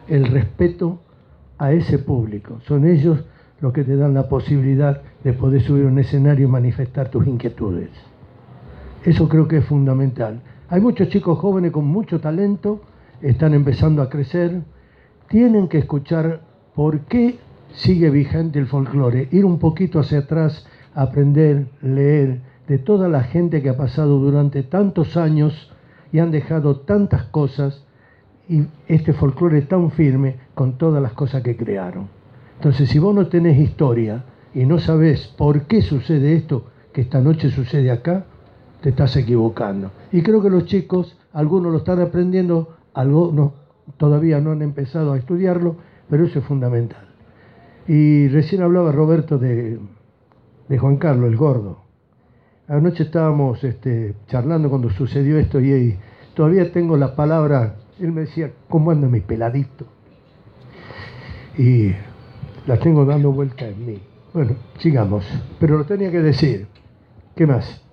el respeto a ese público. Son ellos los que te dan la posibilidad de poder subir a un escenario y manifestar tus inquietudes. Eso creo que es fundamental. Hay muchos chicos jóvenes con mucho talento, están empezando a crecer, tienen que escuchar por qué sigue vigente el folclore, ir un poquito hacia atrás, aprender, leer de toda la gente que ha pasado durante tantos años y han dejado tantas cosas, y este folclore tan firme con todas las cosas que crearon. Entonces, si vos no tenés historia y no sabés por qué sucede esto que esta noche sucede acá, te estás equivocando. Y creo que los chicos, algunos lo están aprendiendo, algunos todavía no han empezado a estudiarlo, pero eso es fundamental. Y recién hablaba Roberto de Juan Carlos, el gordo. Anoche estábamos charlando cuando sucedió esto y todavía tengo la palabra. Él me decía, ¿cómo anda mi peladito? Y la tengo dando vuelta en mí. Bueno, sigamos. Pero lo tenía que decir. ¿Qué más?